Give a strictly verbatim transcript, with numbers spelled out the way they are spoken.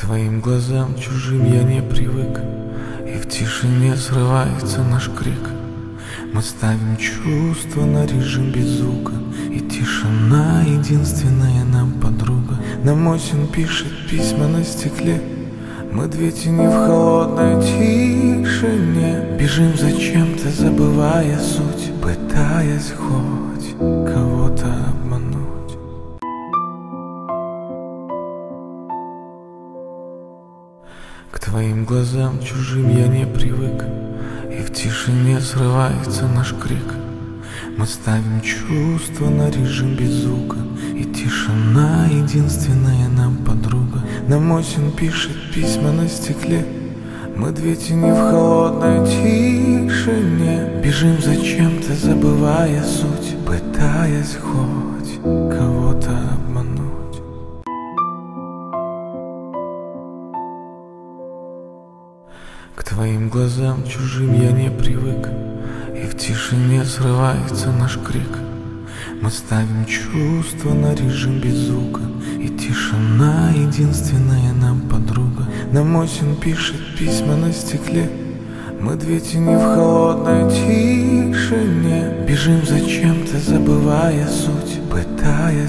твоим глазам чужим я не привык, и в тишине срывается наш крик. Мы ставим чувства на режим без звука, и тишина единственная нам подруга. Нам осень пишет письма на стекле, мы две тени в холодной тишине. Бежим зачем-то, забывая суть, пытаясь хоть кого-то обмануть. К твоим глазам чужим я не привык, и в тишине срывается наш крик. Мы ставим чувства на режим без звука, и тишина единственная нам подруга. Нам осень пишет письма на стекле, мы две тени в холодной тишине. Бежим зачем-то, забывая суть, пытаясь хоть кого-то обмануть. К твоим глазам чужим я не привык, и в тишине срывается наш крик. Мы ставим чувства на режим без звука, и тишина единственная нам подруга. Нам осень пишет письма на стекле, мы две тени в холодной тишине. Бежим зачем-то, забывая суть, пытаясь